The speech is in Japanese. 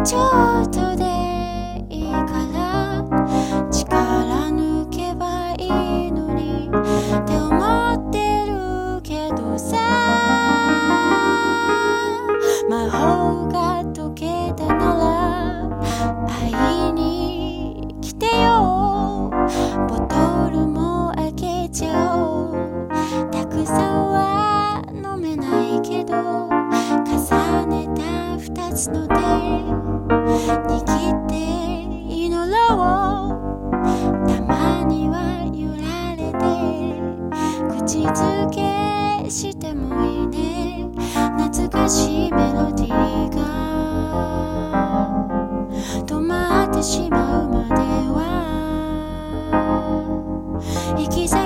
ちょっとでいいから力抜けばいいのにって思ってるけどさ、魔法が解けたなら会いに来てよ。ボトルも開けちゃおう。たくさんは飲めないけど重ねた二つの手握って祈ろう。たまには揺られて口づけしてもいいね。懐かしいメロディーが止まってしまうまでは生き